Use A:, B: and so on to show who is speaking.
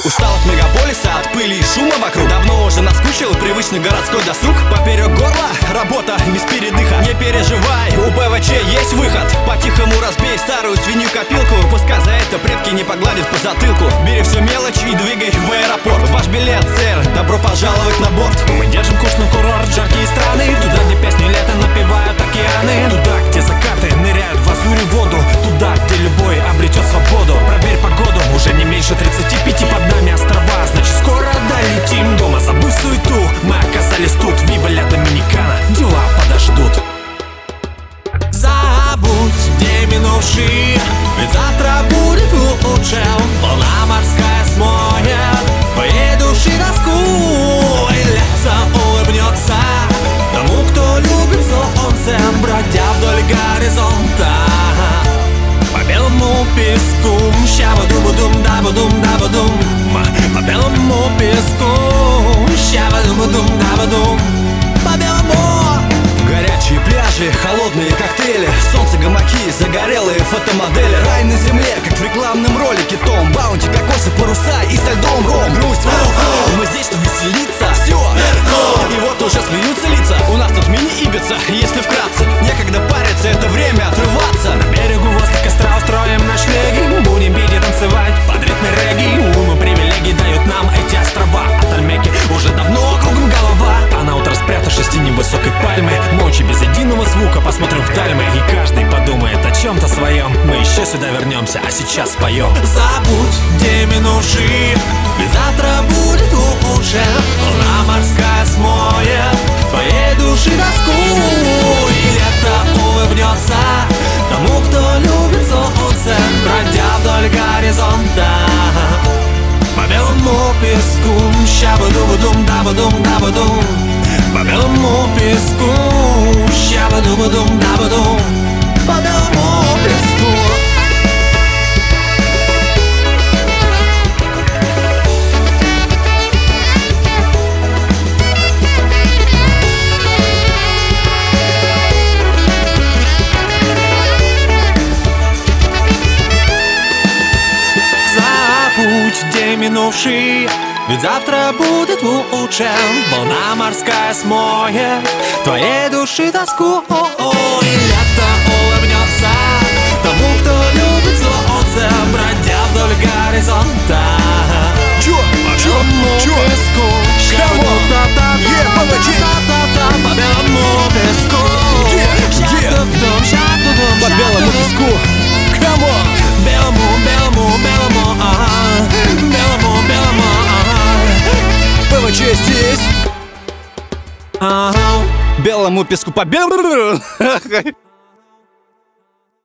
A: Устал от мегаполиса, от пыли и шума вокруг. Давно уже наскучил привычный городской досуг. Поперек горла работа без передыха. Не переживай, у ПВЧ есть выход. По-тихому разбей старую свинью-копилку. Пускай за это предки не погладят по затылку. Бери всю мелочь и двигай в аэропорт. Ваш билет, сэр, добро пожаловать на борт.
B: Мы держим курс на курорт, жаркие страны. Туда, где песни лета напевают океаны. Туда, где закаты ныряют в лазуре воду. Туда, где любой обретет свободу. Проверь погоду, уже не меньше 35. Под нами острова, значит скоро долетим. Дома забудь суету, мы оказались тут. Вива ля Доминикана, дела подождут. Забудь день минувший, ведь завтра будет лучше. Волна морская смоет твоей души тоску, и лето улыбнется тому, кто любит солнце, бродя вдоль горизонта по белому песку. Ща-ба-ду-ба-дум, да-ба-дум, да-ба-дум. По белому песку. Ща-ба-ду-ба-дум, да-ба-дум. По белому.
A: Горячие пляжи, холодные коктейли, солнце, гамаки, загорелые фотомодели. Рай на земле, как в рекламном ролике. Том, баунти, кокосы, паруса и со льдом ром. Грусть, мы здесь, чтобы веселиться. Все, и вот уже смеются лица. У нас тут мини-ибица, если вкратце. Некогда париться, это время отрываться.
B: На берегу возле костра устроим ночлеги. Будем пить и танцевать под ритм регги. Уйма привилегий дают нам эти острова. От Альмеки уже давно кругом голова. А на утро, спрятавшись в тени высокой пальмы, ночи без единого звука посмотрим вдаль мы. И каждый подумает о чем-то своем. Мы еще сюда вернемся, а сейчас поем. Забудь день минувший, ведь завтра будет лучше. Волна морская смоет твоей души тоску, и лето улыбнется тому, кто любит солнце, бродя вдоль горизонта по белому песку. Ща-ба-ду-ба-дум, да-ба-дум, да-ба-дум. По белому песку. Ща-ба-ду-ба-дум, да-ба-дум. По белому песку. Забудь день минувший, ведь завтра будет лучше. Волна морская смоет твоей души тоску, и лето улыбнется тому, кто любит солнце, бродя вдоль горизонта по белому песку. По белому песку.
A: По белому песку.
B: Белому, белому, белому, ага. Белому, белому, ага.
A: ПВЧ здесь.
B: Ага.
A: Белому песку по белому.